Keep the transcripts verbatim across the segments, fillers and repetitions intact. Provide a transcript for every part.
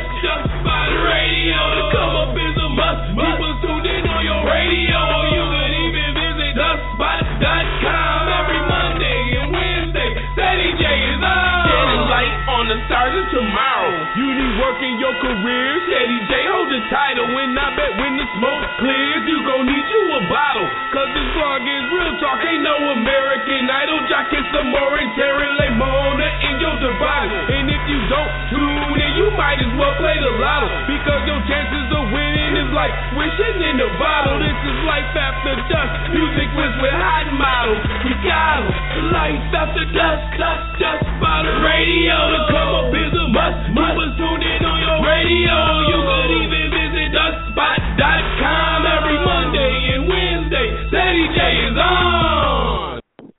Just, just by the radio. To come up is a must. Keep us tuned in on your radio. You can even visit the spot dot com every Monday and Wednesday. Ceddy J is on. Getting light on the stars of tomorrow. You need work in your career. Ceddy J hold the title. When I bet when the smoke clears, you gon' need you a bottle. Cause this vlog is real talk. Ain't no American Idol. Jockin' some more and tearing like Mona in your device. And if you don't tune in, you might as well play the lotto. Because your chances of winning is like wishing in a bottle. This is Life After Dusk. Music was with hot models. We got 'em. Life After Dusk. Dusk, just by the radio. To come up is a must. Keep us tuned in on your radio. You could even visit the spot dot com every Monday and Wednesday. Ceddy J is on.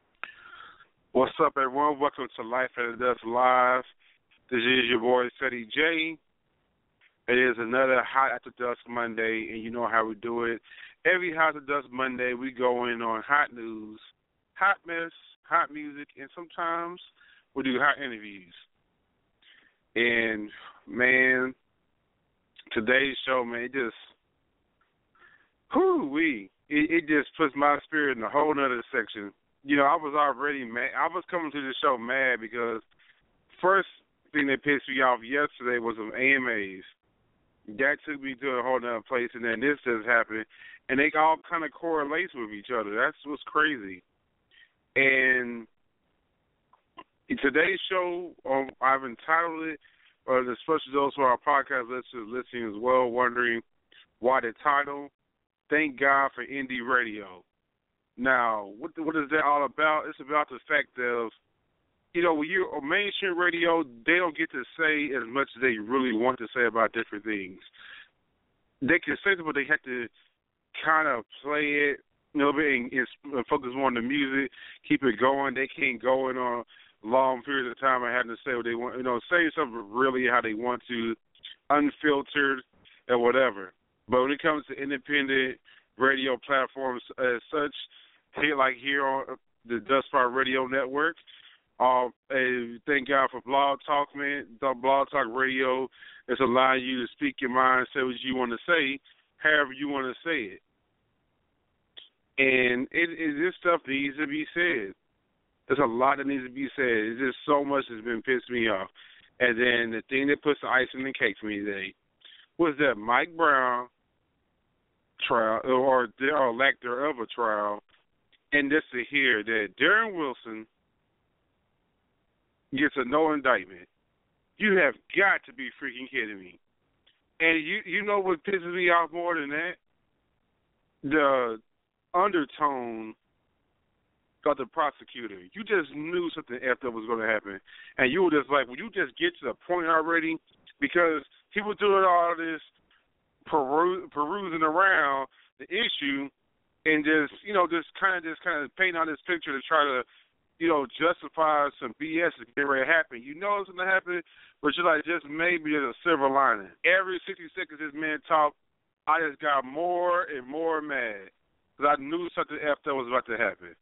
What's up, everyone? Welcome to Life After Dusk Live. This is your boy, Ceddy J. It is another Hot After Dusk Monday, and you know how we do it. Every Hot After Dusk Monday, we go in on hot news, hot mess, hot music, and sometimes we do hot interviews. And, man, today's show, man, it just, whoo-wee, it, it just puts my spirit in a whole nother section. You know, I was already mad. I was coming to the show mad because first thing that pissed me off yesterday was some A M As. That took me to a whole nother place, and then this just happened, and they all kind of correlate with each other. That's what's crazy. And in today's show, um, I've entitled it, or especially those who are podcast listeners listening as well, wondering why the title, Thank God for Indie Radio. Now, what what is that all about? It's about the fact of, you know, when you're on mainstream radio, they don't get to say as much as they really want to say about different things. They can say it, but they have to kind of play it, you know, and, and focus more on the music, keep it going. They can't go in on long periods of time and having to say what they want, you know, say something really how they want to, unfiltered or whatever. But when it comes to independent radio platforms as such, here like here on the Dust Spot Radio Network, uh, and thank God for Blog Talk, man. The Blog Talk Radio is allowing you to speak your mind, say what you want to say, however you want to say it. And it, it, this stuff needs to be said. There's a lot that needs to be said. It's just so much that's been pissed me off. And then the thing that puts the icing on the cake for me today was that Mike Brown trial, or, or lack thereof a trial, and just to hear that Darren Wilson gets a no indictment. You have got to be freaking kidding me. And you you know what pisses me off more than that? The undertone of the prosecutor. You just knew something effed up was going to happen. And you were just like, will you just get to the point already? Because people doing all this peru- perusing around the issue and just, you know, just kind of just kind of paint on this picture to try to, you know, justify some B S that get ready to happen. You know what's going to happen, but you're like, just maybe there's a silver lining. Every sixty seconds this man talked, I just got more and more mad because I knew something effed up was about to happen.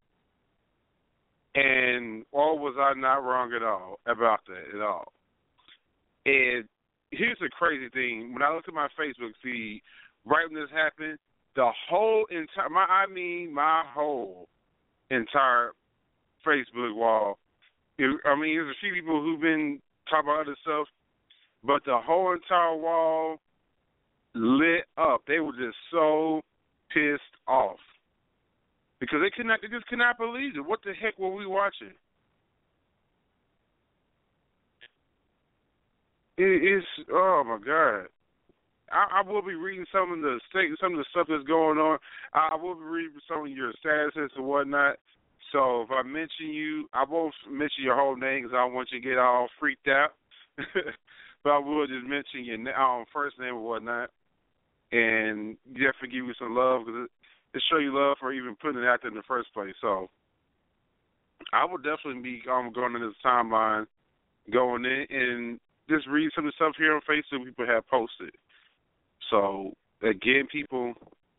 And, or was I not wrong at all about that at all? And here's the crazy thing. When I look at my Facebook feed, right when this happened, the whole entire, my, I mean my whole entire Facebook wall, it, I mean, there's a few people who've been talking about other stuff, but the whole entire wall lit up. They were just so pissed off because they could not, they just could not believe it. What the heck were we watching? It is, oh my God. I, I will be reading some of the state, some of the stuff that's going on. I, I will be reading some of your statuses and whatnot. So if I mention you, I won't mention your whole name because I don't want you to get all freaked out. But I will just mention your um, first name and whatnot, and definitely give you some love because it, it show you love for even putting it out there in the first place. So I will definitely be um, going in this timeline, going in and just read some of the stuff here on Facebook people have posted. So again, people,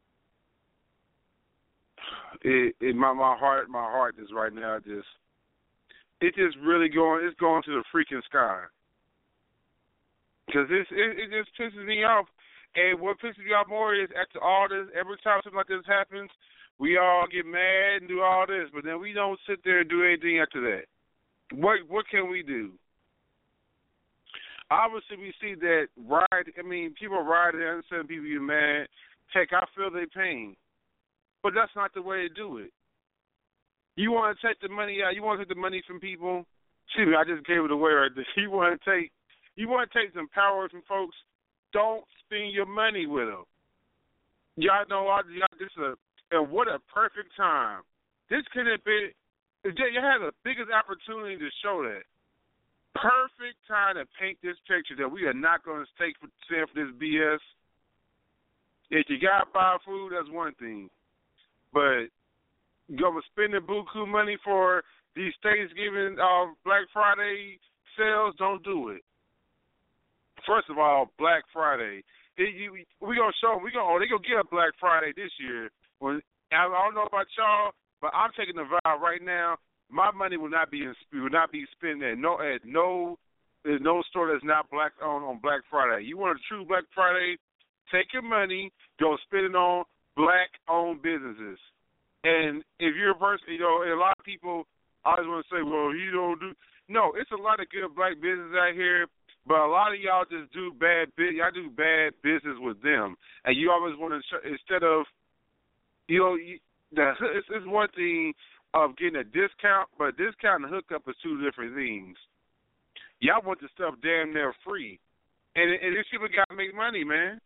it, it my my heart my heart is right now just it's just really going it's going to the freaking sky. Because it, it just pisses me off. And what pisses me off more is after all this, every time something like this happens, we all get mad and do all this, but then we don't sit there and do anything after that. What what can we do? Obviously, we see that riot. I mean, people riot and understand people get mad. Heck, I feel their pain, but that's not the way to do it. You want to take the money out. You want to take the money from people. Excuse me, I just gave it away right there. You want to take, you want to take some power from folks. Don't spend your money with them. Y'all know all y'all. This is a and what a perfect time. This could have been. You had the biggest opportunity to show that. Perfect time to paint this picture that we are not going to stay for, stand for this B S. If you got to buy food, that's one thing. But go spending buku money for these Thanksgiving, uh, Black Friday sales, don't do it. First of all, Black Friday. It, you, we gonna show them. We gonna. Oh, they gonna get a Black Friday this year. When I don't know about y'all, but I'm taking the vow right now. My money will not be in, will not be spent at no at no there's no store that's not black on on Black Friday. You want a true Black Friday? Take your money, go spend it on black owned businesses. And if you're a person, you know, and a lot of people always want to say, well, you don't do. No, it's a lot of good black business out here, but a lot of y'all just do bad business. Y'all do bad business with them, and you always want to instead of, you know, you, the, it's, it's one thing of getting a discount, but discount and hookup is two different things. Y'all want the stuff damn near free, and and these people got to make money, man.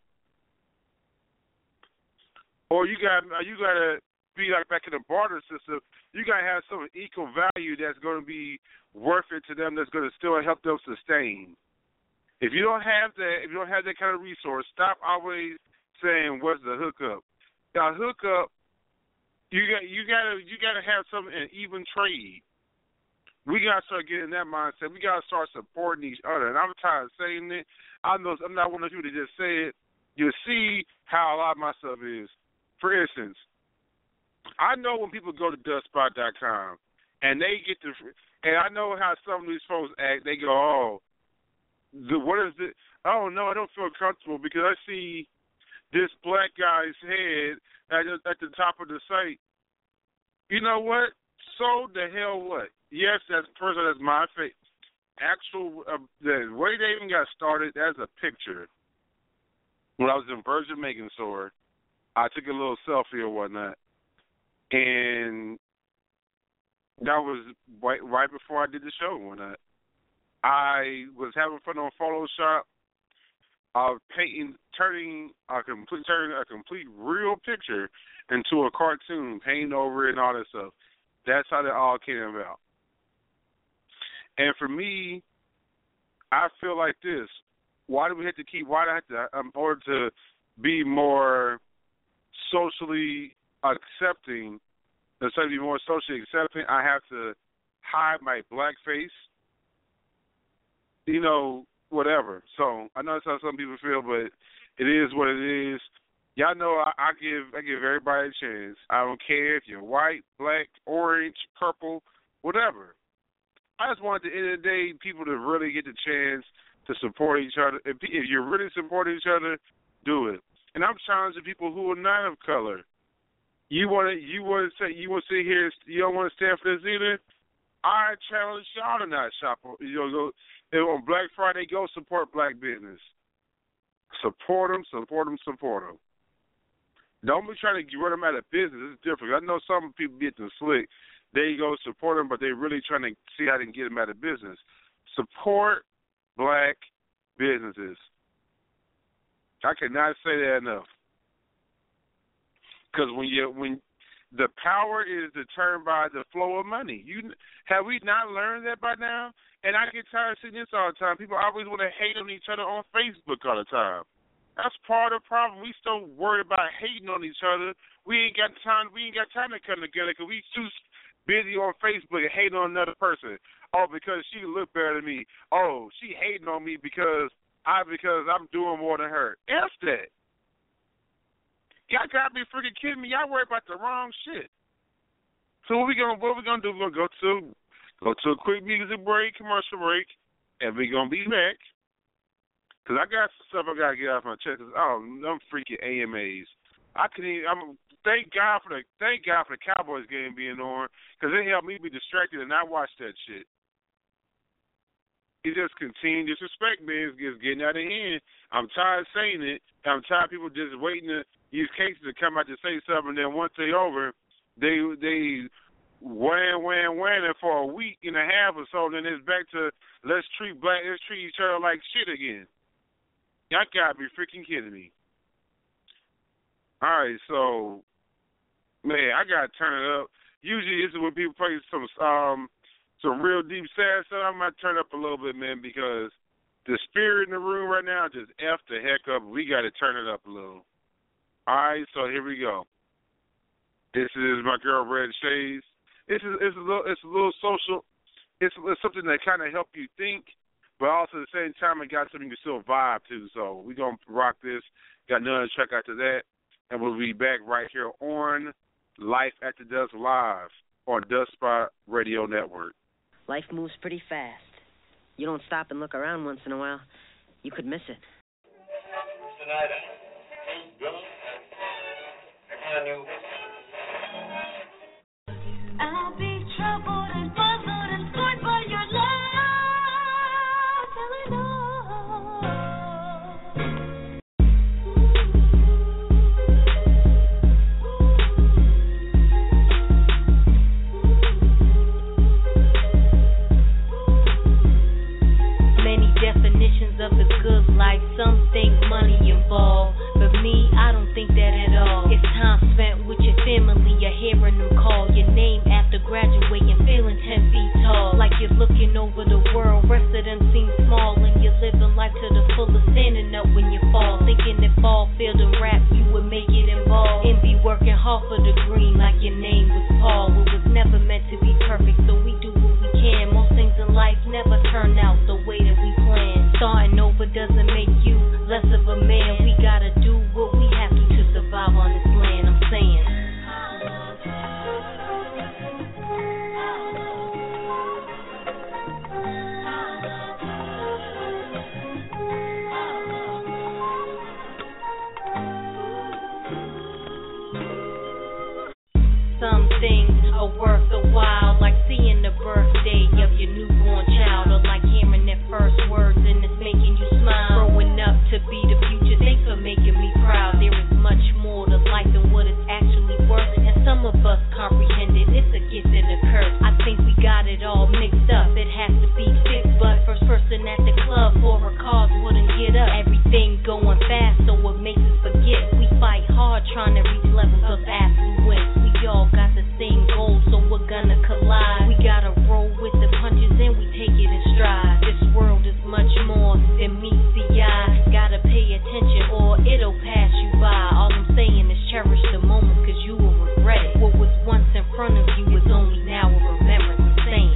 Or you got you got to be like back in the barter system. You got to have some equal value that's going to be worth it to them. That's going to still help them sustain. If you don't have that, if you don't have that kind of resource, stop always saying what's the hookup. Now hookup. You got you gotta you gotta have some an even trade. We gotta start getting that mindset. We gotta start supporting each other. And I'm tired of saying it. I know I'm not one of you to just say it. You see how a lot of my stuff is. For instance, I know when people go to dust spot dot com and they get the and I know how some of these folks act. They go, oh, the what is it? Oh no, I don't feel comfortable because I see this black guy's head at, at the top of the site. You know what? So the hell what? Yes, that's first that's my face. Actual uh, the way they even got started as a picture. When I was in Virgin Megan store, I took a little selfie or whatnot, and that was right, right before I did the show and whatnot. I was having fun on Photoshop. Of painting, turning a complete, turning a complete real picture into a cartoon, painting over it and all that stuff. That's how that all came about. And for me, I feel like this: why do we have to keep? Why do I have to? In order to be more socially accepting, instead of be more socially accepting, I have to hide my black face. You know. Whatever. So I know that's how some people feel, but it is what it is. Y'all know I, I give I give everybody a chance. I don't care if you're white, black, orange, purple, whatever. I just want at the end of the day people to really get the chance to support each other. If, if you're really supporting each other, do it. And I'm challenging people who are not of color. You want to you want to say you want to sit here? You don't want to stand for this either. I challenge y'all to not shop. You know, go. On Black Friday, go support black business. Support them, support them, support them. Don't be trying to run them out of business. It's different. I know some people get them slick. They go support them, but they're really trying to see how they can get them out of business. Support black businesses. I cannot say that enough. Because when you when the power is determined by the flow of money. You have we not learned that by now? And I get tired of seeing this all the time. People always want to hate on each other on Facebook all the time. That's part of the problem. We so worried about hating on each other. We ain't got time. We ain't got time to come together because we too busy on Facebook and hating on another person. Oh, because she look better than me. Oh, she hating on me because I because I'm doing more than her. F that. Y'all gotta be freaking kidding me. Y'all worry about the wrong shit. So what we gonna what we gonna do? We're gonna go to go to a quick music break, commercial break, and we're gonna be back. Because I got some stuff I got to get off my chest. Cause, oh, I'm freaking A M As. I couldn't even, I'm, thank God for the thank God for the Cowboys game being on, because it helped me be distracted and not watch that shit. It just continued disrespect, man. It's just getting out of hand. I'm tired of saying it. I'm tired of people just waiting to use cases to come out to say something, and then once they over, they they wham wham wham it for a week and a half or so. Then it's back to let's treat black, let's treat each other like shit again. Y'all gotta be freaking kidding me. All right, so man, I gotta turn it up. Usually, this is when people play some um. some real deep sad stuff. I might turn up a little bit, man, because the spirit in the room right now just F the heck up. We got to turn it up a little. All right, so here we go. This is my girl Red Shades. This is it's a little it's a little social. It's, it's something that kind of help you think, but also at the same time it got something you can still vibe to. So we gonna rock this. Got another track after that, and we'll be back right here on Life After Dusk Live on Dust Spot Radio Network. Life moves pretty fast. You don't stop and look around once in a while, you could miss it. Tonight, Bill, I knew. I'll be troubled and puzzled and scorned by your love till I know. Of the good life, some think money involved, but me, I don't think that at all. It's time spent with your family, you're hearing them call your name after graduating, feeling ten feet tall, like you're looking over the world. Rest of them seem small, and you're living life to the fullest, standing up when you fall, thinking if all field and rap you would make it involved, and be working hard for the green like your name was Paul. It was never meant to be perfect, so we do what we can. Most things in life never turn out the way that we plan. Starting over doesn't make you less of a man. We gotta do what we have to to survive on this land. I'm saying. Some things are worth a while, like seeing the birthday of your newborn child, or like hearing their first words and it's making you smile. Growing up to be the future, thanks for making me proud. There is much more to life than what it's actually worth, and some of us comprehend it. It's a gift and a curse. I think we got it all mixed up. It has to be fixed, but first person at the club for her cause wouldn't get up. Everything going fast, so it makes us forget. We fight hard trying to reach levels of affluence. We all got the same goal, so we're gonna collide. We gotta roll with the punches and we take it in stride. This world is much more than meets the eye. Gotta pay attention or it'll pass you by. All I'm saying is cherish the moment, cause you will regret it. What was once in front of you is only now a remembrance. I'm saying.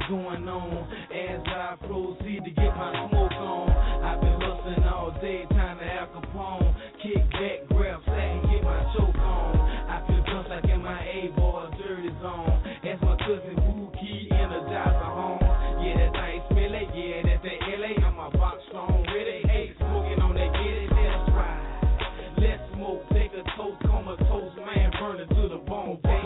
going on as I proceed to get my smoke on. I've been hustling all day, time to Al Capone. Kick back, grab sack, and get my choke on. I feel just like in my A-boy dirty zone. As my cousin Wookie energize my home. Yeah, that thing smell it, yeah, that's that L A. I'm a box stone, ready, hey, smoking on that, get it, let's ride. Let's smoke, take a toast, comatose, man, burn it to the bone, baby.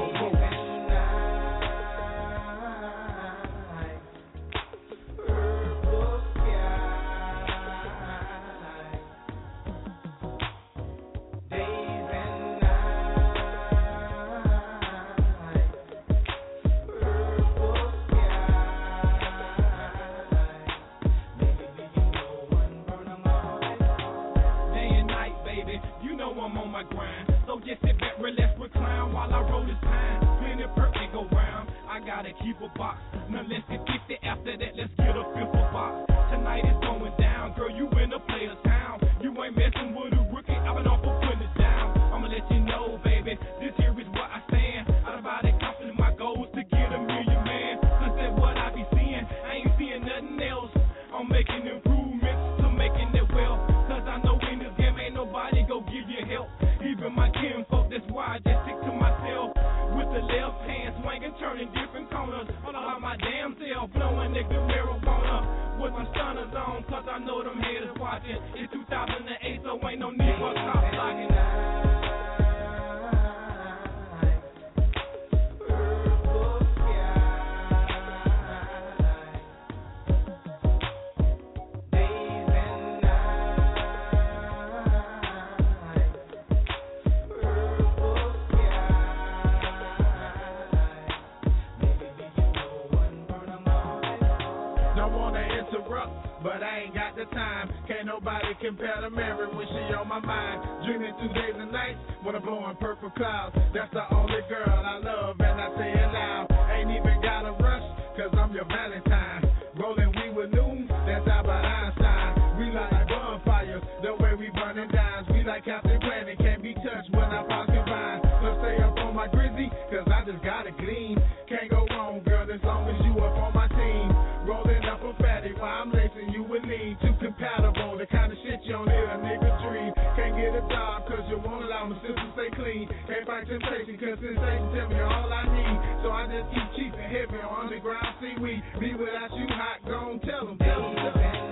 I'm on my grind, so just sit back, relax, recline while I roll this pine. Plenty perk and go round. I gotta keep a box, none less than fifty. After that, let's get a fifth of box. Tonight is going down, girl. You in a player's town. You ain't messing with a rookie. I've been off for putting it down. I'ma let you know, baby. This here is what I stand. Out of body confident, my goal is to get a million, man. Cause that's what I be seeing. I ain't seeing nothing else. I'm making improvements to making it well. Cause I know in this game ain't nobody go give you help. Even my kinfolk, that's why I just stick to myself. With the left hand swinging, turning different corners. All about my damn self, blowing nigga marijuana. With my stunners on, cause I know them haters watching. It's two thousand eight, so ain't no need for cop blocking. But I ain't got the time. Can't nobody compare to Mary when she on my mind. Dreaming through days and nights when I'm blowing purple clouds. That's the only girl I love and I say it loud. Ain't even got a rush, cause I'm your Valentine. Rolling we with noon, that's Albert Einstein. We like bonfires, the way we burning dimes. We like Captain Planet, can't be touched when I pass your vine. So stay up on my grizzy, cause I just gotta gleam. Can't go wrong, girl, as long as you up on my team. Rolling up a fatty while I'm lacing you with lean. Too compatible, the kind of shit you don't hear a nigga dream. Can't get a job cause you won't allow my sister to stay clean. Can't fight temptation cause sensation tell me all I need. So I just keep cheap and heavy on underground seaweed. Be without you hot, gon' tell them, tell them, tell them.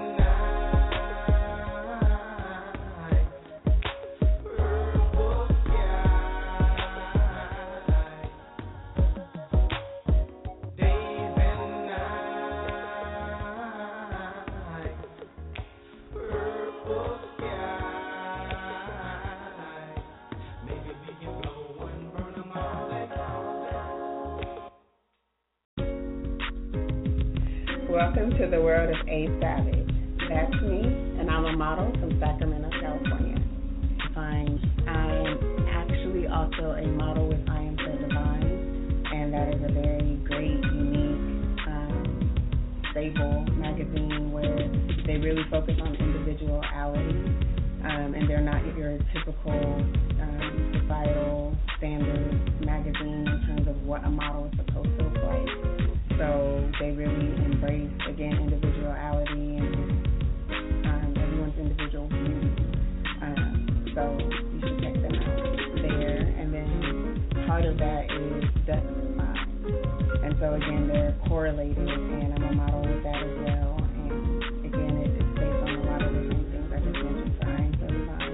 Welcome to the world of A Savage. That's me, and I'm a model from Sacramento, California. I'm, I'm actually also a model with I Am So Divine, and that is a very great, unique, um, stable magazine where they really focus on individuality, um, and they're not your typical um, societal standard magazine in terms of what a model is supposed to look like. So they really embrace, again, individuality and um, everyone's individual beauty. Um, so you should check them out there. And then part of that is Dust Spot. And so, again, they're correlated, and I'm a model with that as well. And, again, it, it's based on a lot of different things I just mentioned for I Am So Divine.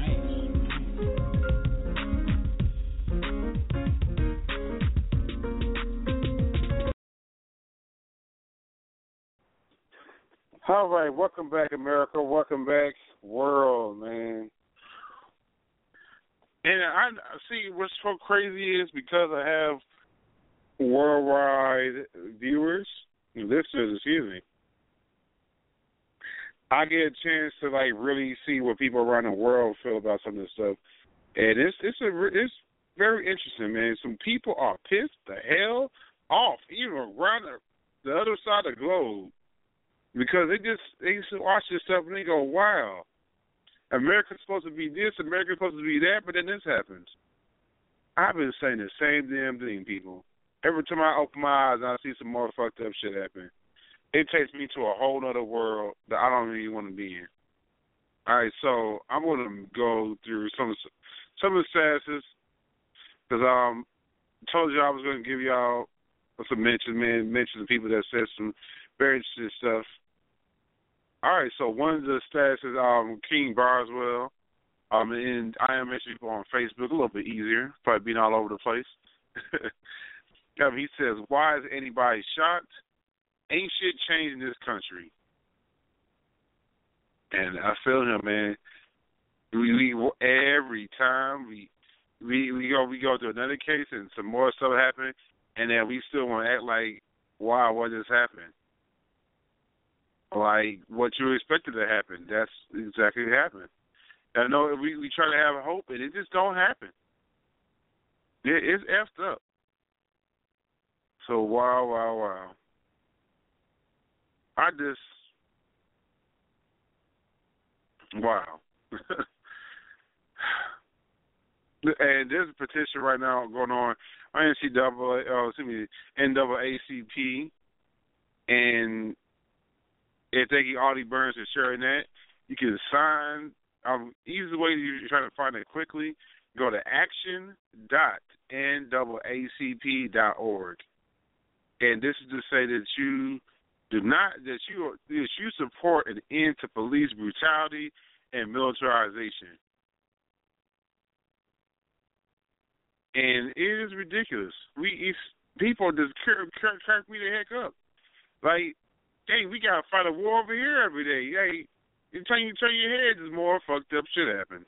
All right, welcome back, America. Welcome back, world, man. And I see what's so crazy is because I have worldwide viewers, listeners, excuse me. I get a chance to like really see what people around the world feel about some of this stuff, and it's it's a it's very interesting, man. Some people are pissed the hell off, even around the, the other side of the globe. Because they just they used to watch this stuff and they go, wow, America's supposed to be this, America's supposed to be that, but then this happens. I've been saying the same damn thing, people. Every time I open my eyes, I see some more fucked up shit happen. It takes me to a whole other world that I don't really want to be in. All right, so I'm going to go through some some of the statuses because um, I told you I was going to give y'all some mention, man, mention the people that said some very interesting stuff. All right, so one of the statuses, um, King Barswell, um, and I am mentioning people on Facebook a little bit easier, probably being all over the place. um, he says, "Why is anybody shocked? Ain't shit changed in this country." And I feel him, man. We, we every time we we we go we go to another case and some more stuff happening, and then we still want to act like, wow, what just happened? Like what you expected to happen. That's exactly what happened. I know we we try to have hope, and it just don't happen. It, it's effed up. So wow, wow, wow. I just wow. And there's a petition right now going on on N C double A, oh, excuse me, N double A C P, and if they get Audie Burns and sharing that, you can sign. Um, easy way you're trying to find it quickly, go to action dot N double A C P dot org, and this is to say that you do not that you that you support an end to police brutality and militarization. And it is ridiculous. We it's, people just crack, crack me the heck up. Like, hey, we gotta fight a war over here every day. Hey, you turn you turn your head, there's more fucked up shit happens.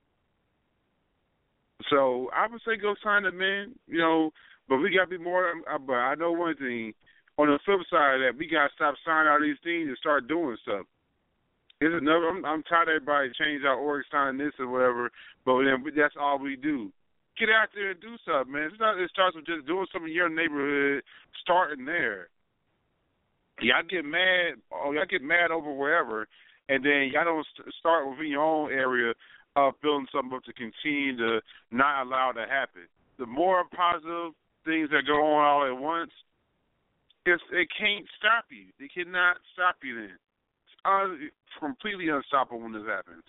So I would say go sign up, man. You know, but we gotta be more. But I know one thing. On the flip side of that, we gotta stop signing all these things and start doing stuff. It's another. I'm, I'm tired of everybody change our org sign this or whatever. But then that's all we do. Get out there and do something, man. It's not, it starts with just doing something in your neighborhood, starting there. Y'all get mad, oh, y'all get mad over wherever, and then y'all don't st- start within your own area of building something up to continue to not allow that to happen. The more positive things that go on all at once, it's, it can't stop you. It cannot stop you then. It's un- completely unstoppable when this happens.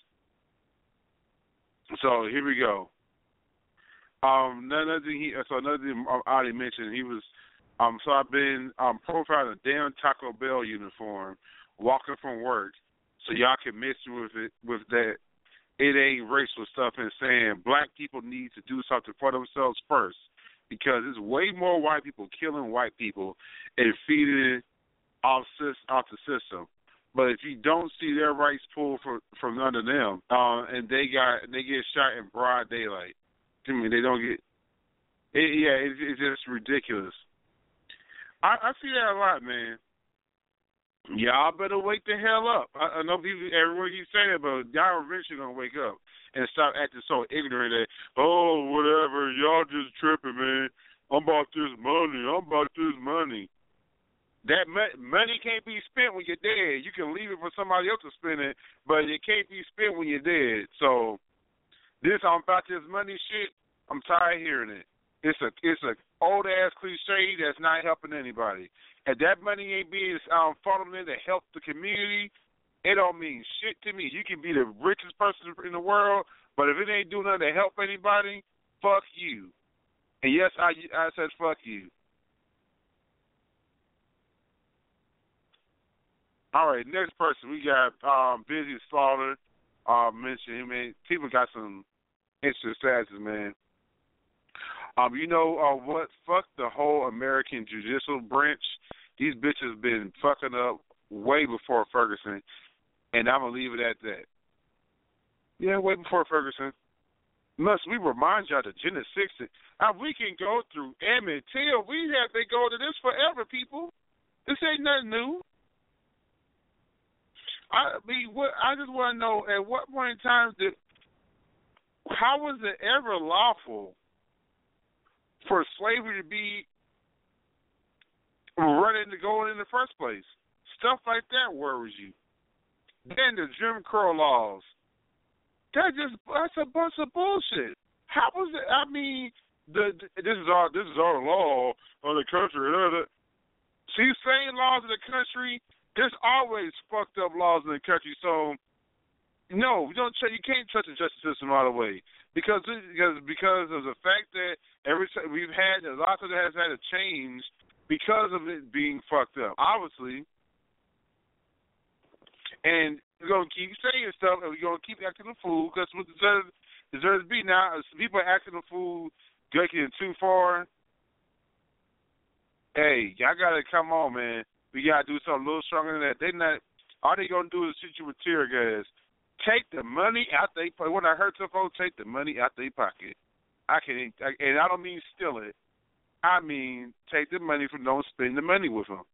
So here we go. Um, another thing he, so another thing I already mentioned, he was, um, so I've been um, profiling a damn Taco Bell uniform, walking from work, so y'all can mess with it, with that, it ain't racial stuff and saying black people need to do something for themselves first, because there's way more white people killing white people and feeding off, off the system. But if you don't see their rights pulled from, from under them, uh, and they got, they get shot in broad daylight, I mean, they don't get. It, yeah, it, it's just ridiculous. I, I see that a lot, man. Y'all better wake the hell up. I, I know people, everyone keeps saying it, but y'all eventually gonna wake up and stop acting so ignorant that, oh, whatever, y'all just tripping, man. I'm about this money. I'm about this money. That mo- money can't be spent when you're dead. You can leave it for somebody else to spend it, but it can't be spent when you're dead. So. This I'm about this money shit, I'm tired of hearing it. It's a it's a old ass cliche that's not helping anybody. If that money ain't being um, funneled in to help the community, it don't mean shit to me. You can be the richest person in the world, but if it ain't doing nothing to help anybody, fuck you. And yes, I I said fuck you. All right, next person we got um, Busy Slaughter. Uh, mention him. Man, people got some interesting statuses, man. Um, you know uh, what? Fuck the whole American judicial branch. These bitches been fucking up way before Ferguson, and I'm gonna leave it at that. Yeah, way before Ferguson. Must we remind y'all that Genesis six? Uh, we can go through Emmett Till. We have been going to this forever, people. This ain't nothing new. I mean, what I just want to know, at what point in time did, how was it ever lawful for slavery to be running to go in the first place? Stuff like that worries you. Then the Jim Crow laws. That just that's a bunch of bullshit. How was it? I mean, the, this is our this is our law of the country. See, same laws in the country. There's always fucked up laws in the country. So no, you don't. You can't touch the justice system all the way because because because of the fact that every we've had a lot of it has had to change because of it being fucked up, obviously. And we're gonna keep saying stuff, and we're gonna keep acting the fool because what deserves deserves to be now. If people are acting the fool, taking it too far. Hey, y'all gotta come on, man. We gotta do something a little stronger than that. They not. All they gonna do is shoot you with tear gas. Take the money out they pocket. When I hurt some folks, take the money out their pocket. I can, and I don't mean steal it. I mean take the money from don't spend the money with them.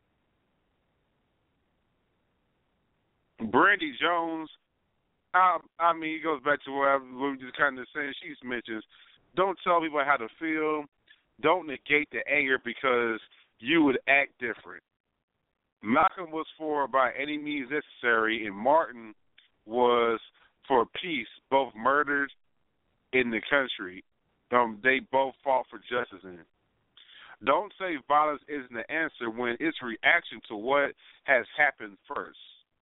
Brandy Jones, I, I mean, it goes back to what, I, what we just kind of saying. She mentions, don't tell people how to feel. Don't negate the anger because you would act different. Malcolm was for by any means necessary, and Martin was for peace, both murdered in the country. Um, they both fought for justice in it. Don't say violence isn't the answer when it's reaction to what has happened first.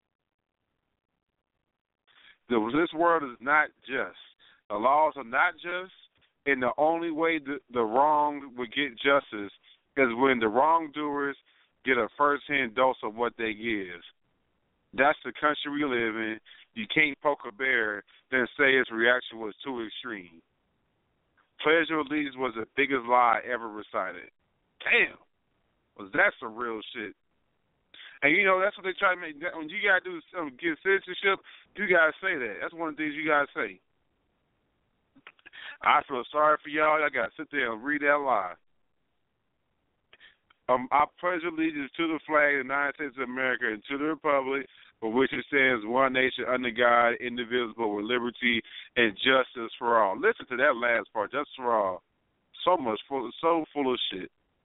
The, this world is not just. The laws are not just, and the only way the, the wrong would get justice is when the wrongdoers get a first-hand dose of what they give. That's the country we live in. You can't poke a bear, then say its reaction was too extreme. Pledge of Allegiance was the biggest lie ever recited. Damn. Was that some real shit? And, you know, that's what they try to make. When you got to do um, get citizenship, you got to say that. That's one of the things you got to say. I feel sorry for y'all. I got to sit there and read that lie. Um, I pledge allegiance to the flag of the United States of America and to the republic for which it stands, one nation under God, indivisible, with liberty and justice for all. Listen to that last part, justice for all. So much, full, so full of shit.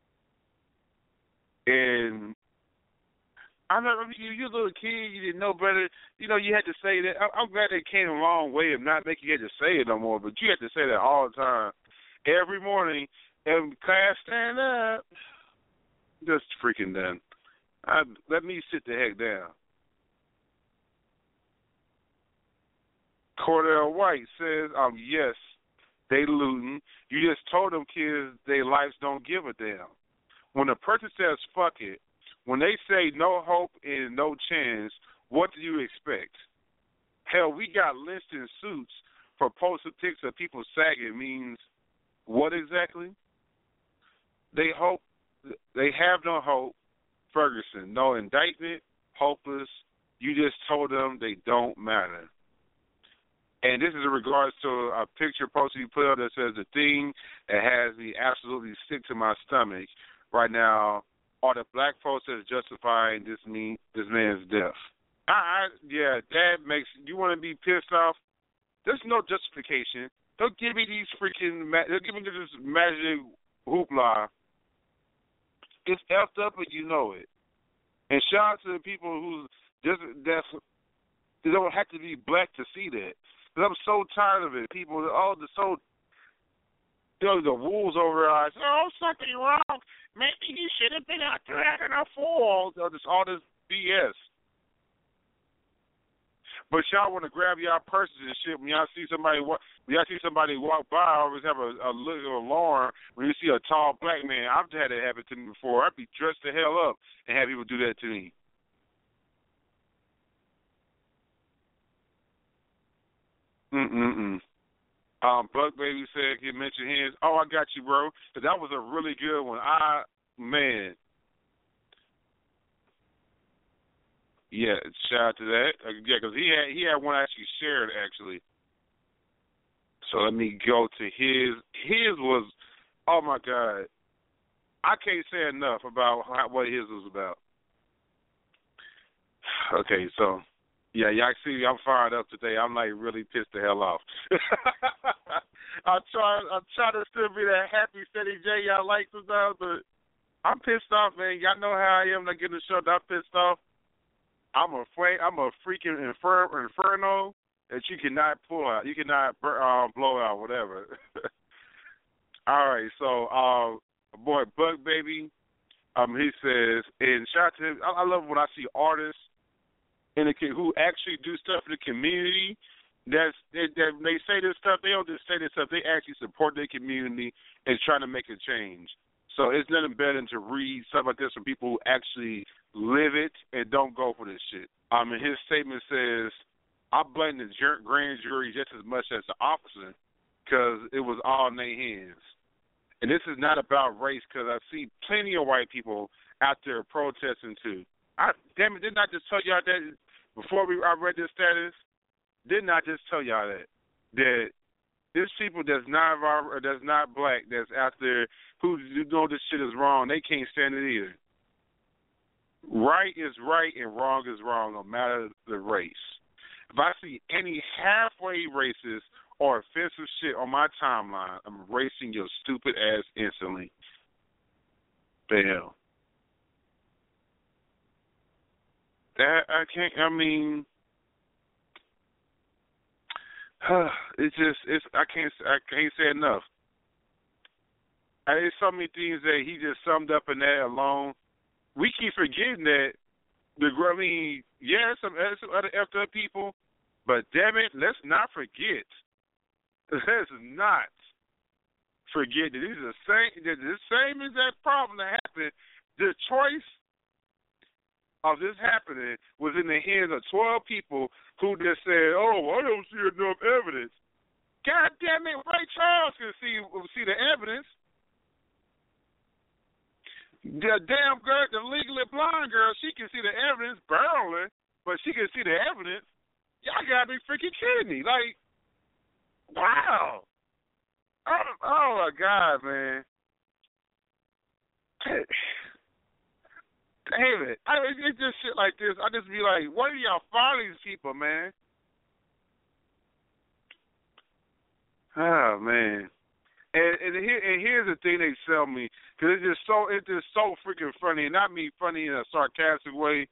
And I remember you, you a little kid, you didn't know better. You know, you had to say that. I, I'm glad they came a long way of not making you have to say it no more, but you had to say that all the time. Every morning, and class, stand up. Just freaking done. I, let me sit the heck down. Cordell White says, um, yes, they looting. You just told them kids their lives don't give a damn. When a person says fuck it, when they say no hope and no chance, what do you expect? Hell, we got lynched in suits for posting pics of people sagging means what exactly? They hope, they have no hope. Ferguson, no indictment, hopeless. You just told them they don't matter. And this is in regards to a picture poster you put up that says the thing that has me absolutely sick to my stomach right now are the black folks that's justifying this mean this man's death. I, I yeah, that makes you want to be pissed off. There's no justification. Don't give me these freaking. Don't give me this magic hoopla. It's effed up, and you know it. And shout out to the people who just that's they don't have to be black to see that. Because I'm so tired of it. People, all the so, you know, the wolves over our eyes. Oh, something wrong. Maybe you should have been out there acting a fool. You know, just all this B S. But y'all want to grab y'all purses and shit when y'all see somebody walk. When y'all see somebody walk by, always have a, a little alarm when you see a tall black man. I've had it happen to me before. I'd be dressed the hell up and have people do that to me. Mm-mm-mm. Um, Buck Baby said he mentioned his. Oh, I got you, bro. Cause that was a really good one. I, man. Yeah, shout out to that. Uh, yeah, because he had, he had one actually shared, actually. So let me go to his. His was, oh, my God. I can't say enough about how, what his was about. Okay, so. Yeah, y'all see, I'm fired up today. I'm like really pissed the hell off. I try, I try to still be that happy, steady J y'all like sometimes, but I'm pissed off, man. Y'all know how I am. Not getting the show. I'm pissed off. I'm afraid. I'm a freaking infer, inferno that you cannot pull out. You cannot uh, blow out, whatever. All right, so uh, boy Bug Baby, um, he says, and shout out to him. I, I love when I see artists in the who actually do stuff in the community. That's they, they, they say this stuff. They don't just say this stuff. They actually support their community and trying to make a change. So it's nothing better than to read stuff like this from people who actually live it and don't go for this shit. Um, and his statement says, I blame the grand jury just as much as the officer because it was all in their hands. And this is not about race because I see plenty of white people out there protesting too. I, damn it, didn't I just tell y'all that before we I read this status? Didn't I just tell y'all that? That there's people that's not that's not black that's out there who you know this shit is wrong. They can't stand it either. Right is right and wrong is wrong, no matter the race. If I see any halfway racist or offensive shit on my timeline, I'm erasing your stupid ass instantly. The hell. That I can't. I mean, it's just it's. I can't. I can't say enough. There's so many things that he just summed up in that alone. We keep forgetting that the. I mean, yeah, some, some other effed up people, but damn it, let's not forget. Let's not forget that these are the same. The same as that problem that happened. The choice of this happening was in the hands of twelve people who just said, "Oh, I don't see enough evidence." God damn it, Ray Charles can see see the evidence. The damn girl, the legally blind girl, she can see the evidence barely, but she can see the evidence. Y'all gotta be freaking kidding me! Like, wow! Oh, oh my God, man! Damn it. I mean, it's just shit like this. I just be like, what do y'all follow these people, man? Oh, man. And, and, here, and here's the thing they sell me, because it's just so it's just so freaking funny, and not me funny in a sarcastic way,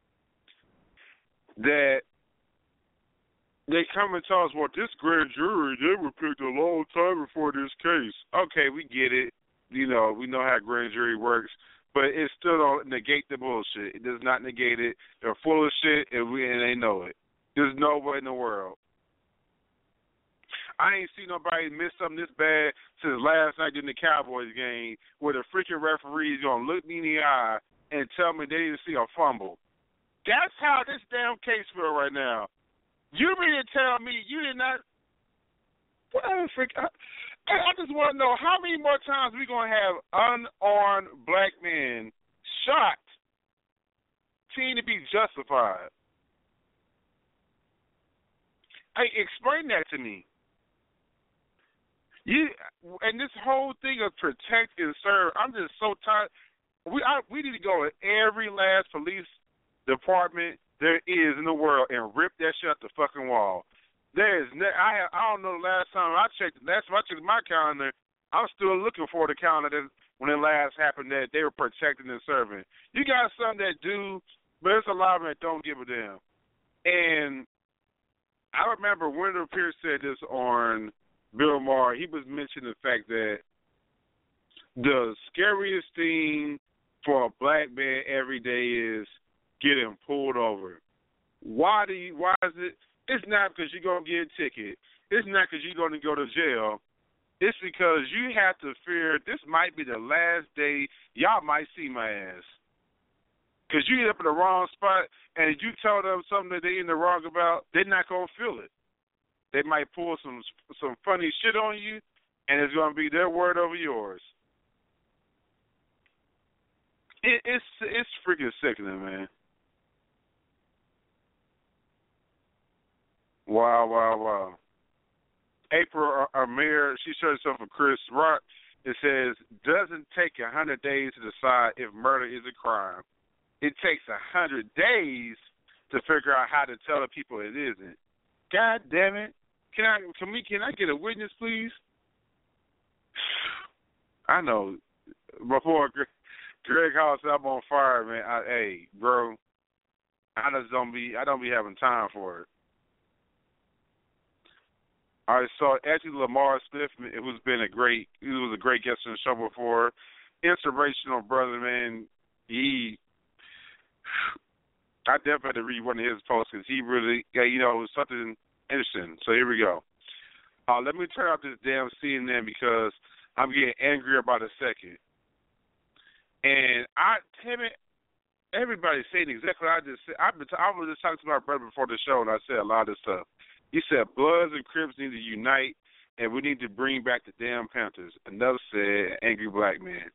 that they come and tell us, well, this grand jury, they were picked a long time before this case. Okay, we get it. You know, we know how grand jury works. But it still don't negate the bullshit. It does not negate it. They're full of shit, and we and they know it. There's no way in the world. I ain't seen nobody miss something this bad since last night in the Cowboys game, where the freaking referee's gonna look me in the eye and tell me they didn't see a fumble. That's how this damn case feels right now. You mean to tell me you did not? What the freak? I, I just want to know how many more times we going to have unarmed black men shot seem to be justified. Hey, explain that to me. You and this whole thing of protect and serve, I'm just so tired. We I, we need to go to every last police department there is in the world and rip that shit out the fucking wall. There is, I have, I don't know the last time I checked. Last time I checked my calendar, I'm still looking for the calendar that when it last happened that they were protecting and serving. You got some that do, but there's a lot of them that don't give a damn. And I remember Wendell Pierce said this on Bill Maher. He was mentioning the fact that the scariest thing for a black man every day is getting pulled over. Why do you? Why is it? It's not because you're going to get a ticket. It's not because you're going to go to jail. It's because you have to fear this might be the last day y'all might see my ass. Because you end up in the wrong spot, and if you tell them something that they're in the wrong about, they're not going to feel it. They might pull some some funny shit on you, and it's going to be their word over yours. It, it's it's freaking sickening, man. Wow, wow, wow. April Amir, she showed herself for Chris Rock. It says, doesn't take a hundred days to decide if murder is a crime. It takes a hundred days to figure out how to tell the people it isn't. God damn it. Can I can we can I get a witness, please? I know. Before Greg Hall said I'm on fire, man. I, hey, bro, I just don't be I don't be having time for it. All right, so actually Lamar Smith, who's been a great, he was a great guest on the show before, inspirational brother, man. He, I definitely had to read one of his posts because he really, you know, it was something interesting. So here we go. Uh, let me turn off this damn C N N because I'm getting angry about a second. And I, damn it, everybody's saying exactly what I just said. I've been t- I was just talking to my brother before the show, and I said a lot of this stuff. He said Bloods and Crips need to unite, and we need to bring back the damn Panthers. Another said, angry black man.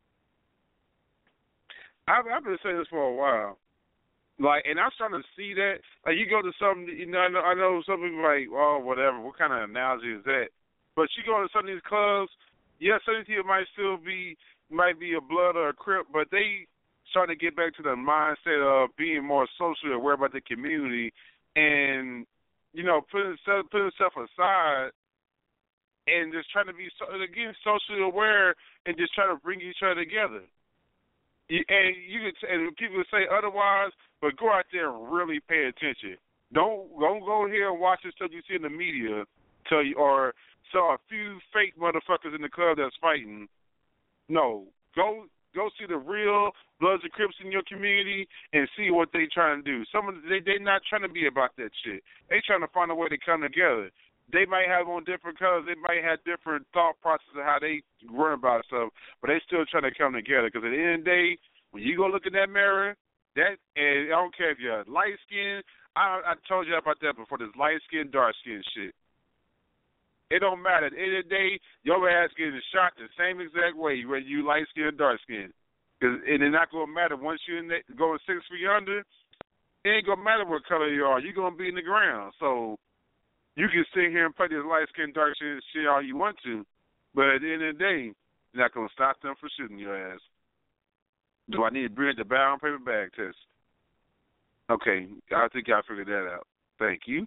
I've, I've been saying this for a while. Like, and I'm starting to see that. Like, you go to some, you know, I know, I know some people like, oh, whatever. What kind of analogy is that? But you go to some of these clubs, yeah, some of these people might still be, might be a Blood or a Crip, but they starting to get back to the mindset of being more socially aware about the community and, you know, putting putting stuff aside and just trying to be, again, socially aware and just trying to bring each other together. And you could, and people say otherwise, but go out there and really pay attention. Don't don't go here and watch the stuff you see in the media, tell you, or saw a few fake motherfuckers in the club that's fighting. No, go go see the real Bloods and Crips in your community and see what they trying to do. Some of the, they they're not trying to be about that shit. They trying to find a way to come together. They might have on different colors. They might have different thought processes of how they run about stuff, but they still trying to come together. Because at the end of the day, when you go look in that mirror, that and I don't care if you're light skinned. I I told you about that before. This light skin, dark skin shit. It don't matter. At the end of the day, your ass getting shot the same exact way, whether you light skin or dark skin. Cause it is not gonna matter once you in that, going six feet under. It ain't gonna matter what color you are. You're gonna be in the ground. So you can sit here and play this light skin, dark skin shit all you want to, but at the end of the day, you're not gonna stop them from shooting your ass. Do I need to bring the brown paper bag test? Okay, I think I figured that out. Thank you.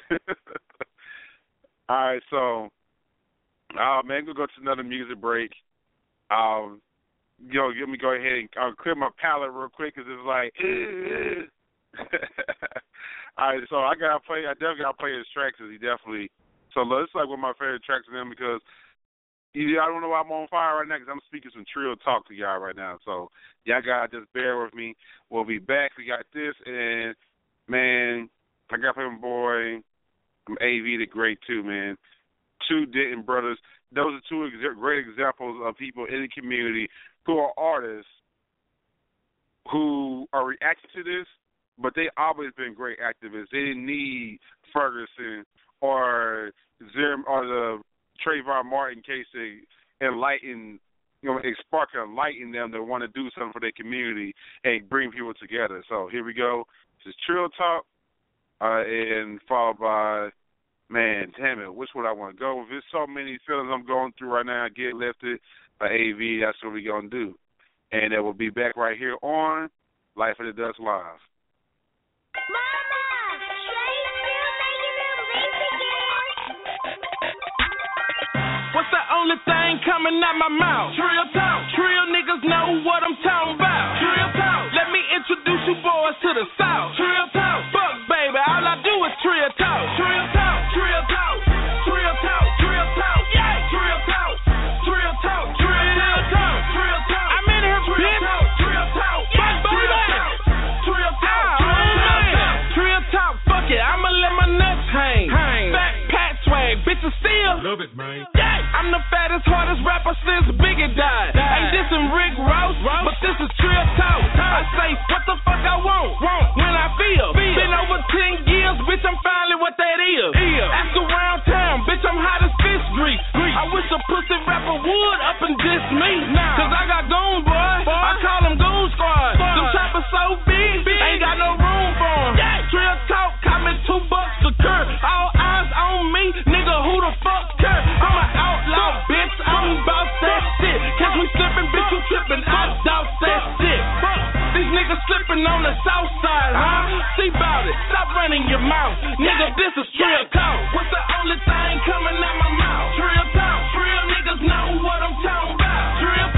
All right, so, uh, man, we're going to go to another music break. Um, you know, let me go ahead and I'll clear my palate real quick because it's like, all right, so I got to play, I definitely got to play his tracks because he definitely, so it's like one of my favorite tracks of him because I don't know why I'm on fire right now because I'm speaking some trill talk to y'all right now. So y'all got to just bear with me. We'll be back. We got this, and, man, I got my boy from A V the Great, too, man. Two Denton brothers. Those are two ex- great examples of people in the community who are artists who are reacting to this, but they always been great activists. They didn't need Ferguson or Zim or the Trayvon Martin case to enlighten, you know, spark and enlighten them to want to do something for their community and bring people together. So here we go. This is Trill Talk, uh, and followed by, man, damn it, which one I want to go with? There's so many feelings I'm going through right now. Get Lifted by A V. That's what we're going to do. And it will be back right here on Life of the Dust Live. What's the only thing coming out my mouth? Trill talk. Trill niggas know what I'm talking about. Trill talk. Let me introduce you boys to the South. Trill talk. Fuck, baby, all I do is trill talk. Trill talk. Trill talk. Trill talk. Trill talk. Yeah. Trill talk. Trill talk. Trill talk. Trill talk. I'm in here, bitch. Trill talk. Fuck, baby. Trill talk. Trill talk. Fuck it, I'ma let my nuts hang. Hang. Back pat swag, bitches still. Love it, man. I'm the fattest, hardest rapper since Biggie died. died. Ain't this some Rick Ross, Ross, but this is Trill Talk. I say what the fuck I want, want. when I feel. feel. Been over ten years, bitch, I'm finally what that is. is. Ask around town, bitch, I'm hot as fish grease. I wish a pussy rapper would up and diss me. Nah. Cause I got goon, boy. boy. I call them goon squad. Boy. Them choppers so big, big, ain't got no room for them. Yeah. Trill Talk, caught me two bucks to cur. All eyes on me, nigga, who the fuck care? I'm an outlaw, bitch, I'm about that shit. Catch me slipping, bitch, you tripping, I doubt that shit. Fuck, these niggas slipping on the south side, huh? See about it, stop running your mouth. Nigga, this is Trill Talk. What's the only thing coming out my mouth? Trill Talk. Trill niggas know what I'm talking about. Trill Talk.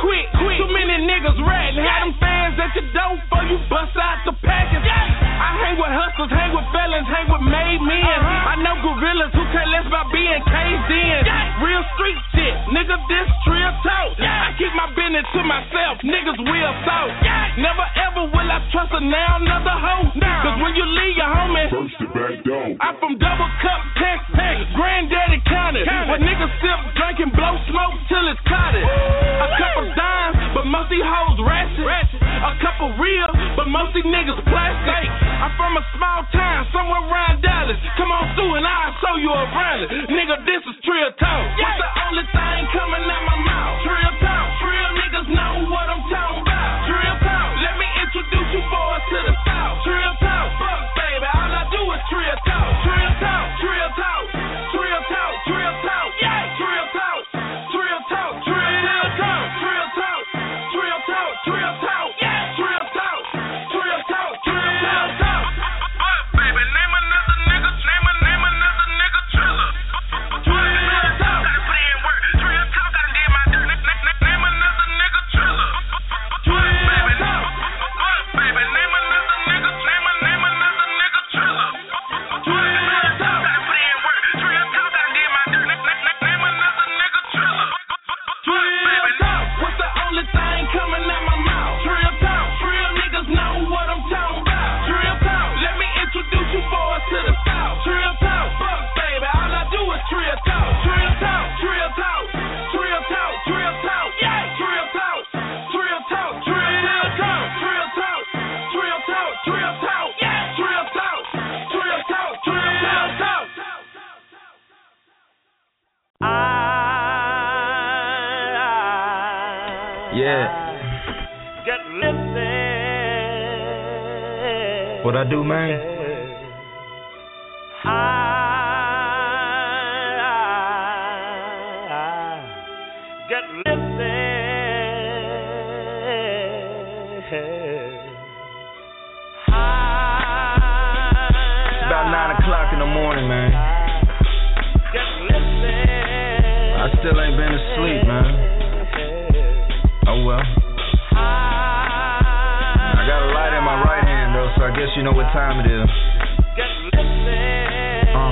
quick. quick. Too many niggas ratting. Had them fans at your door before you bust out the package. I hang with hustlers, hang with felons, hang with made men. Uh-huh. I know gorillas who care less about being caged in. Real street shit, nigga, this trill talk. I keep my business to myself, niggas will talk. Never ever will I trust a now another hoe. Cause when you leave your homie, first the back door. I'm from double cup, text, text, granddaddy counted. Where niggas sip, drink and blow smoke till it's cotted. A couple dimes, but most these hoes ratchet. A couple real, but most these niggas plastic. I'm from a small town, somewhere around Dallas. Come on through and I'll show you around it. Nigga, this is Trill Talk. What's the only thing coming out my mouth? Trill Talk. Trill niggas know what I'm talking about. Trill Talk. Let me introduce you boys to the South. Trill Talk. Fuck, baby, all I do is Trill Talk. Trill Talk. Trill Talk. Trill Talk. Trill Talk. Yeah. Trill Talk. Trill Talk. Trill Talk. Trill Talk. Trill Talk. Trill Talk. Yeah. Trill Talk. Trill Talk. Trill Talk. What, baby? Name another nigga. Name a name another nigga Triller. Trill Talk. Gotta put in work. Trill Talk. Gotta do my dirt. Name another nigga Triller. What, baby? What, baby? Name another nigga. Name a name another nigga Triller. Trill Talk. Gotta put in work. Trill Talk. Gotta do my dirt. Name another nigga Triller. Trill Talk. What's the only thing coming out my mouth? Trill Talk. Trill niggas know what I'm talking about. Trill Talk. Let me introduce you boys to the South. Trill Talk. Fuck, baby, all I do is Trill Talk. Trill Talk. Trill Talk. Trill Talk. Trill Talk. Yeah. Trill Talk. Trill Talk. Trill Talk. Trill Talk. Trill Talk. Trill Talk. Yeah. Trill Talk. Trill Talk. Trill Talk. Yeah. Get lifted. What I do, man? Get lifted. It's about nine o'clock in the morning, man. Get lifted. I still ain't been asleep, man. Oh well. I got a light in my right hand though, so I guess you know what time it is. Uh.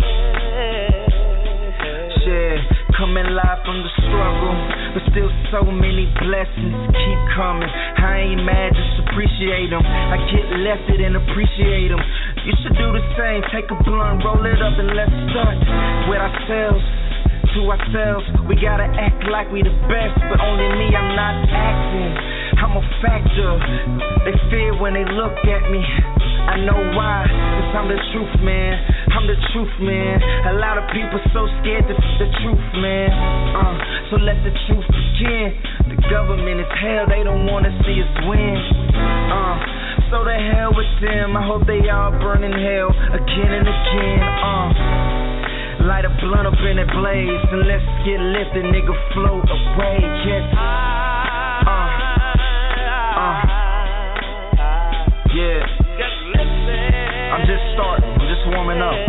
Shit, coming live from the struggle, but still so many blessings keep coming. I ain't mad, just appreciate them. I get left it and appreciate them. You should do the same, take a blunt, roll it up and let's start with ourselves. To ourselves, we gotta act like we the best, but only me, I'm not acting. I'm a factor. They fear when they look at me. I know why, cause I'm the truth, man. I'm the truth, man. A lot of people so scared to f- the truth, man. Uh, so let the truth begin. The government is hell, they don't wanna see us win. Uh, so the hell with them. I hope they all burn in hell again and again. Uh. Light a blunt up in that blaze and let's get lifted, nigga, float away, yes. Uh, uh, yeah. I'm just starting, I'm just warming up.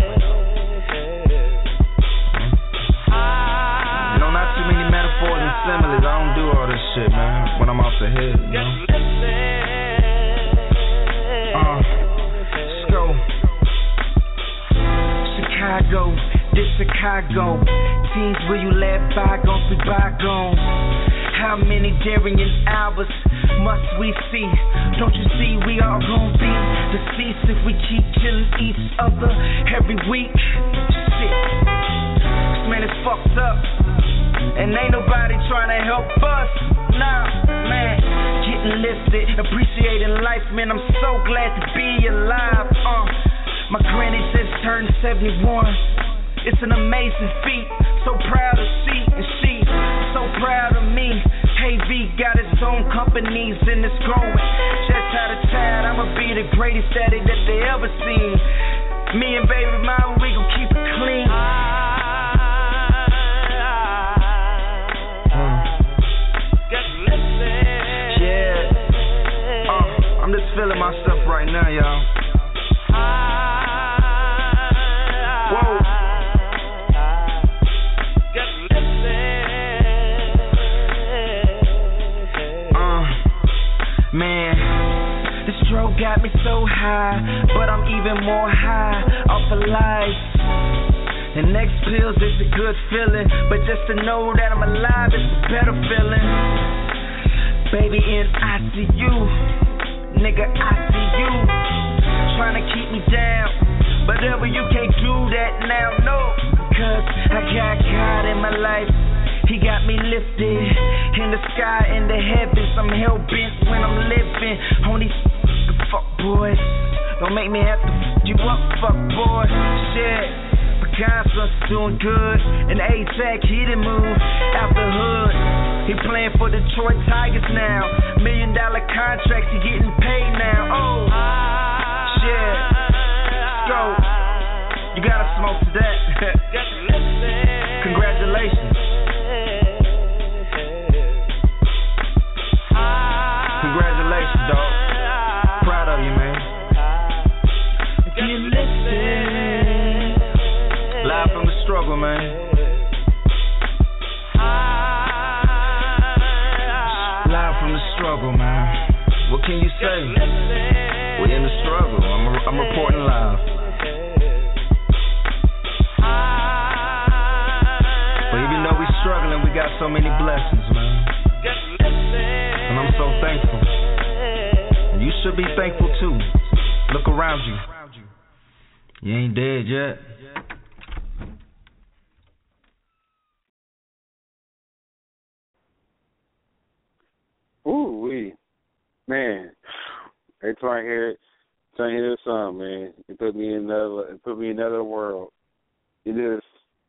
You know, not too many metaphors and similes. I don't do all this shit, man, when I'm off the head, you know. Uh, let's go. Chicago. This Chicago, teens, will you let bygones be bygones? How many Darian Albers must we see? Don't you see we all gon' be deceased if we keep killing each other every week? Shit, this man is fucked up, and ain't nobody trying to help us. Nah, man, getting lifted, appreciating life, man, I'm so glad to be alive. Uh, my granny just turned seventy-one. It's an amazing feat, so proud of she and she, so proud of me. Hey V got its own companies and it's growing. Just had a child, I'ma be the greatest daddy that they ever seen. Me and baby mama, we gon' keep it clean. Uh. Yeah, uh, I'm just feeling myself right now, y'all. Whoa. Man, this drug got me so high, but I'm even more high off of life. And next pills is a good feeling, but just to know that I'm alive is a better feeling. Baby in I C U, nigga I see you, trying to keep me down, but ever you can't do that now, no. Cause I got God in my life, He got me lifted in the sky, in the heavens. I'm hell-bent when I'm living on these fuck boys. Don't make me have to fuck you up, fuck boy. Shit, Picasso's doing good, and A-Tech, he done moved out the hood. He playing for Detroit Tigers now. Million dollar contracts, he getting paid now. Oh, shit, go. You gotta smoke to that. Congratulations. Congratulations, dog. Proud of you, man. If you listen, live from the struggle, man. Live from the struggle, man. What can you say? We're in the struggle. I'm, I'm reporting live. But even though we're struggling, we got so many blessings, man. And I'm so thankful. And you should be thankful too. Look around you. You ain't dead yet. Ooh wee, man! Every time I hear it, time I hear this song, man, it put me in another, it put me in another world. It is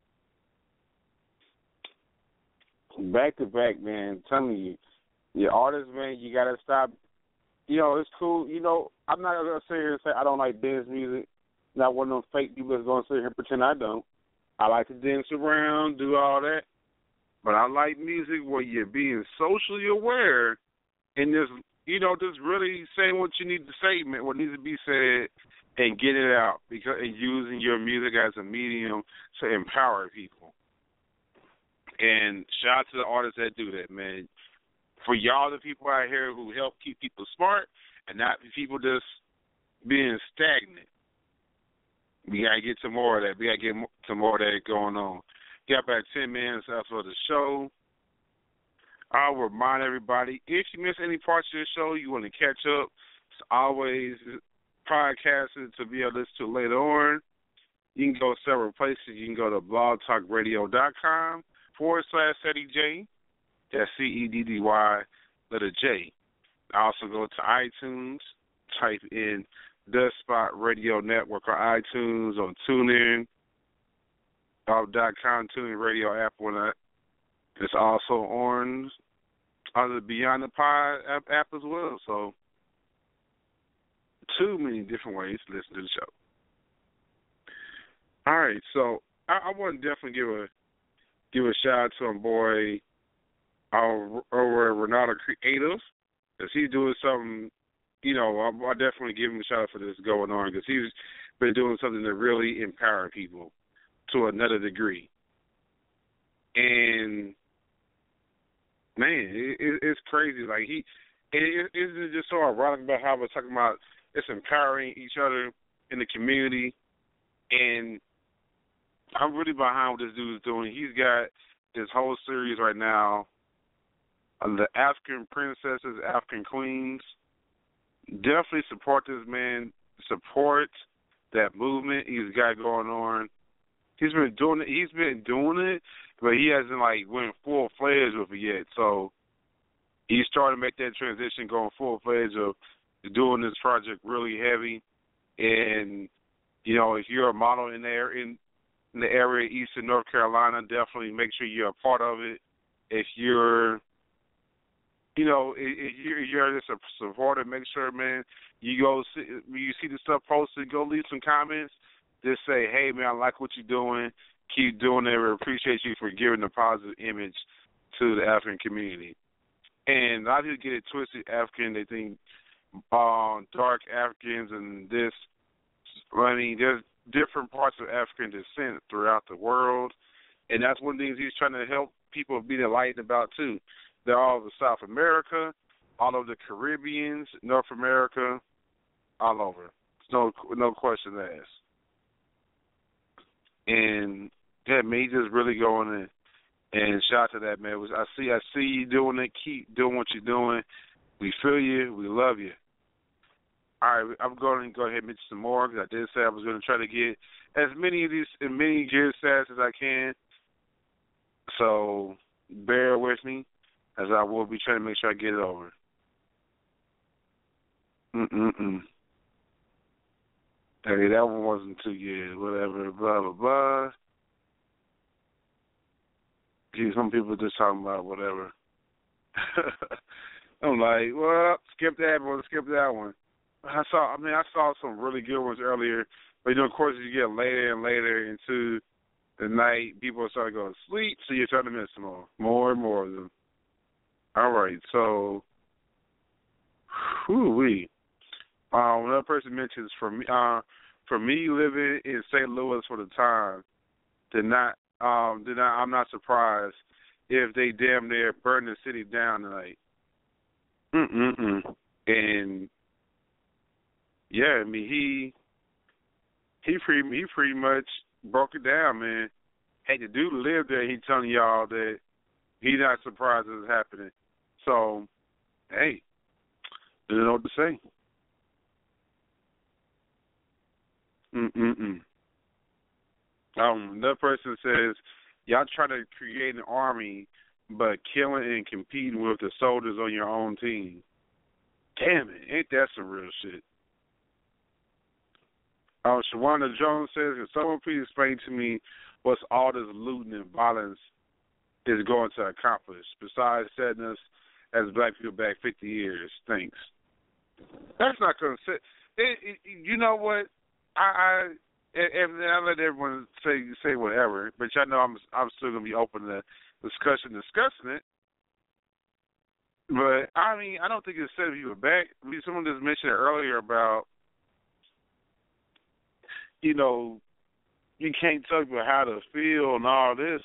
back to back, man. I'm telling you, the artists, man, you gotta stop. You know, it's cool. You know, I'm not gonna sit here and say I don't like dance music. Not one of them fake people that's gonna sit here and pretend I don't. I like to dance around, do all that, but I like music where you're being socially aware and just, you know, just really saying what you need to say, man, what needs to be said, and get it out, because and using your music as a medium to empower people. And shout out to the artists that do that, man. For y'all, the people out here who help keep people smart and not people just being stagnant. We got to get some more of that. We got to get some more of that going on. Got about ten minutes after the show. I'll remind everybody, if you miss any parts of the show, you want to catch up, it's always podcasted to be able to listen to later on. You can go several places. You can go to blogtalkradio.com forward slash Ceddy J. That's C E D D Y, letter J. Also go to iTunes, type in The Spot Radio Network or iTunes, on TuneIn, dot com, TuneIn Radio app. When I, it's also on on the Beyond the Pod app, app as well. So, too many different ways to listen to the show. All right, so I, I want to definitely give a give a shout out to my boy uh, over at Renato Creative, because he's doing something. You know, I, I definitely give him a shout out for this going on, because he's been doing something to really empower people to another degree. And man, it, it, it's crazy. Like he, it, it, isn't it just so ironic about how we're talking about it's empowering each other in the community, and I'm really behind what this dude is doing. He's got this whole series right now of the African princesses, African queens. Definitely support this man. Support that movement he's got going on. He's been doing it. He's been doing it, but he hasn't like went full fledged with it yet. So he's starting to make that transition, going full fledged of doing this project really heavy. And you know, if you're a model in there in in the area, Eastern North Carolina, definitely make sure you're a part of it. If you're, you know, if you're, you're just a supporter, make sure, man, you go see, you see the stuff posted, go leave some comments. Just say, hey, man, I like what you're doing. Keep doing it. We appreciate you for giving a positive image to the African community. And a lot of people get it twisted, African, they think um, dark Africans and this. I mean, there's different parts of African descent throughout the world, and that's one of the things he's trying to help people be enlightened about, too. They're all over South America, all over the Caribbeans, North America, all over. No, no question asked. And yeah, me just really going in. And shout out to that, man. I see, I see you doing it. Keep doing what you're doing. We feel you. We love you. All right, I'm going to go ahead and mention some more because I did say I was going to try to get as many of these, as many good stats as I can. So bear with me as I will be trying to make sure I get it over. Mm-mm-mm. Hey, that one wasn't too good. Whatever, blah, blah, blah. Gee, some people just talking about whatever. I'm like, well, skip that one, skip that one. I saw, I mean, I saw some really good ones earlier, but you know, of course, as you get later and later into the night, people start going to sleep, so you're trying to miss them all, more and more of them. All right, so, whoo-wee. Um, another person mentions for me, uh, for me living in Saint Louis for the time, did not, um, did not, I'm not surprised if they damn near burn the city down tonight. Mm-mm-mm. And yeah, I mean he he pretty he pretty much broke it down, man. Hey, the dude lived there. He telling y'all that he's not surprised it's happening. So, hey, I don't know what to say. Mm-mm-mm. Um, another person says, y'all try to create an army, but killing and competing with the soldiers on your own team. Damn it, ain't that some real shit? Um, Shawana Jones says, can someone please explain to me what's all this looting and violence is going to accomplish, besides setting us as black people back fifty years? Thanks. That's not going to say. It, it, you know what? I, I and I let everyone say say whatever, but y'all know I'm I'm still gonna be open to discussion, discussing it. But I mean, I don't think it's setting people back. I mean, someone just mentioned earlier about, you know, you can't tell people how to feel and all this.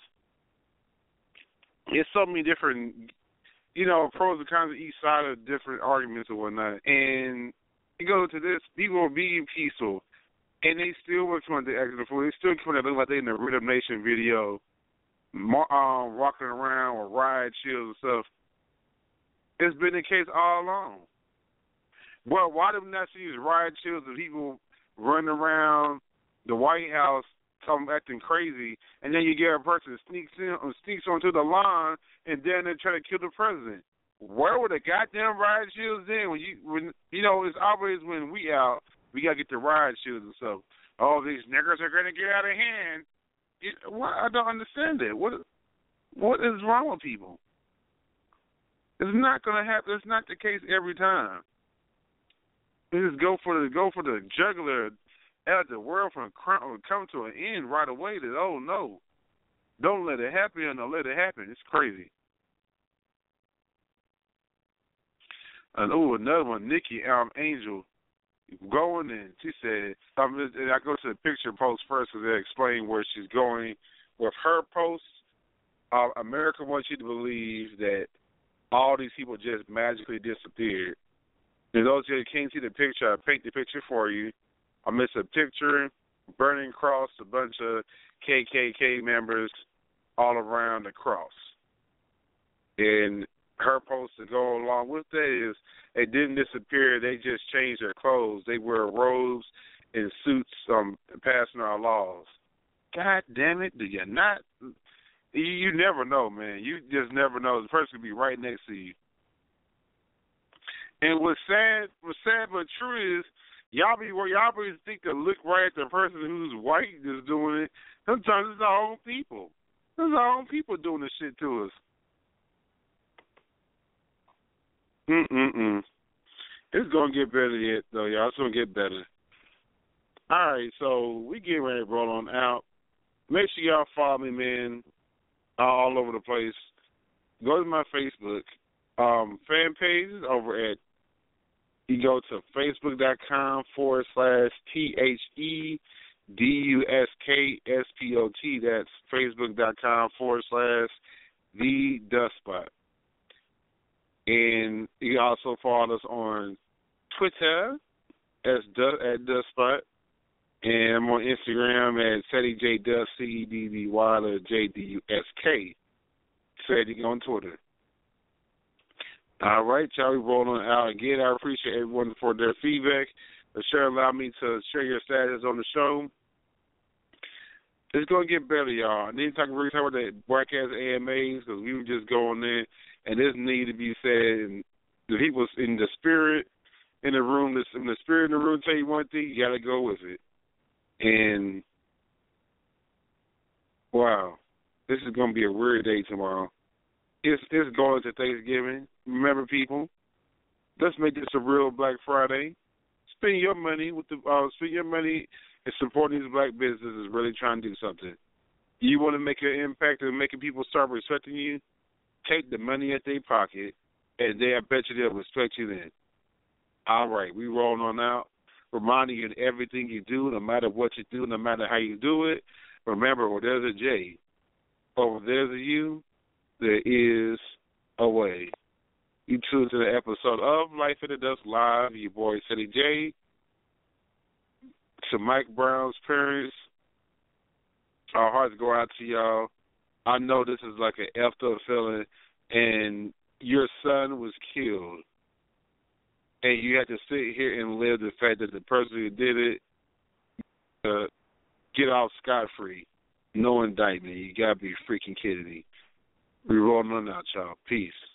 It's so many different, you know, pros and cons of each side of different arguments and whatnot. And you go to this, people are being peaceful. And they still were coming to exit the food. They still coming to look like they in the Rhythm Nation video, um, walking around with riot shields and stuff. It's been the case all along. Well, why do we not see these riot shields of people running around the White House, come acting crazy, and then you get a person that sneaks in, sneaks onto the lawn, and then they try to kill the president? Where were the goddamn riot shields then? When you, when you know, it's always when we out. We got to get the riot shields and stuff. Oh, these niggers are going to get out of hand. It, well, I don't understand it. What, what is wrong with people? It's not going to happen. It's not the case every time. They just go for the go for the jugular out the world from come to an end right away. That, oh no, don't let it happen or don't let it happen. It's crazy. And oh, another one, Nikki um, Angel. Going in, she said, um, and I go to the picture post first because they explain where she's going with her post. Uh, America wants you to believe that all these people just magically disappeared. And those of you that can't see the picture, I paint the picture for you. I miss a picture, burning cross, a bunch of K K K members all around the cross. And her post to go along with that is, they didn't disappear. They just changed their clothes. They wear robes and suits um, passing our laws. God damn it. Do you not? You, you never know, man. You just never know. The person could be right next to you. And what's sad, what's sad but true is, y'all be where y'all always think to look right at the person who's white is doing it. Sometimes it's our own people. It's our own people doing this shit to us. Mm-mm-mm. It's going to get better yet, though, y'all. It's going to get better. All right, so we get ready to roll on out. Make sure y'all follow me, man, all over the place. Go to my Facebook um, fan pages over at, you go to facebook.com forward slash T-H-E D-U-S-K-S-P-O-T. That's facebook.com forward slash The Dust Spot. And you can also follow us on Twitter as du- at Dustspot. And I'm on Instagram at Ceddy J Dusk, C E D D Y or J D U S K. Ceddy on Twitter. All right, y'all, we rolling out again. I appreciate everyone for their feedback. The show allowed me to share your status on the show. It's going to get better, y'all. I need to talk, really talk about that broadcast A M As because we were just going in, and this need to be said. And the people in the spirit in the room, this, in the spirit in the room tell you one thing, you got to go with it. And, wow, this is going to be a weird day tomorrow. It's, it's going to Thanksgiving. Remember, people, let's make this a real Black Friday. Spend your money with the uh, spend your money and supporting these black businesses. Really trying to do something. You want to make an impact and making people start respecting you. Take the money at their pocket, and they I bet you they'll respect you then. All right, we rolling on out. Reminding you in everything you do, no matter what you do, no matter how you do it. Remember, where there's a J, over there's a U, there is a way. You tune to the episode of Life in the Dust Live. Your boy, Ceddy J. To Mike Brown's parents, our hearts go out to y'all. I know this is like an effed up feeling, and your son was killed. And you had to sit here and live the fact that the person who did it uh, get off scot-free. No indictment. You got to be freaking kidding me. We rolling on out, y'all. Peace.